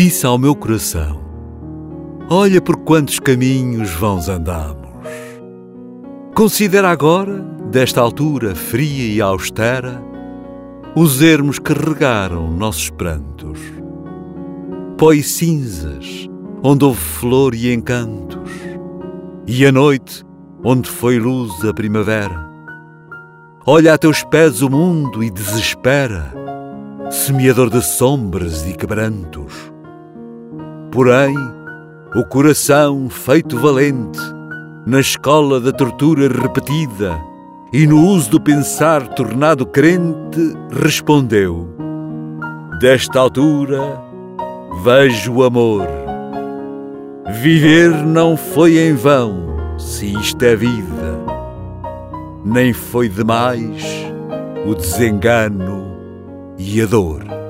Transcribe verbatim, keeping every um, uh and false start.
disse ao meu coração: olha por quantos caminhos vãos andamos. Considera agora, desta altura fria e austera, os ermos que regaram nossos prantos, pó e cinzas, onde houve flor e encantos, e a noite, onde foi luz a primavera. Olha a teus pés o mundo e desespera, semeador de sombras e quebrantos. Porém, o coração feito valente, na escola da tortura repetida e no uso do pensar tornado crente, respondeu: desta altura vejo o amor. Viver não foi em vão, se isto é vida, nem foi demais o desengano e a dor.